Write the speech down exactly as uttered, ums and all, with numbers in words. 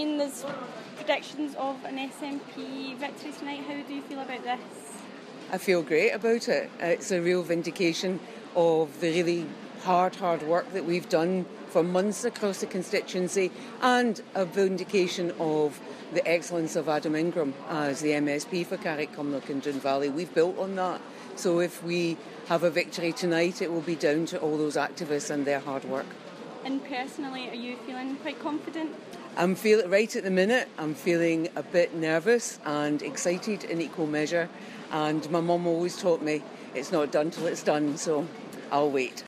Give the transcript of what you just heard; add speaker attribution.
Speaker 1: seen there's predictions of an S N P victory tonight. How do you feel about this?
Speaker 2: I feel great about it. It's a real vindication of the really hard, hard work that we've done for months across the constituency, and a vindication of the excellence of Adam Ingram as the M S P for Carrick, Cumnock and Doon Valley. We've built on that. So if we have a victory tonight, it will be down to all those activists and their hard work.
Speaker 1: And personally, are you feeling quite confident?
Speaker 2: I'm feeling right at the minute. I'm feeling a bit nervous and excited in equal measure. And my mum always taught me it's not done till it's done, so I'll wait.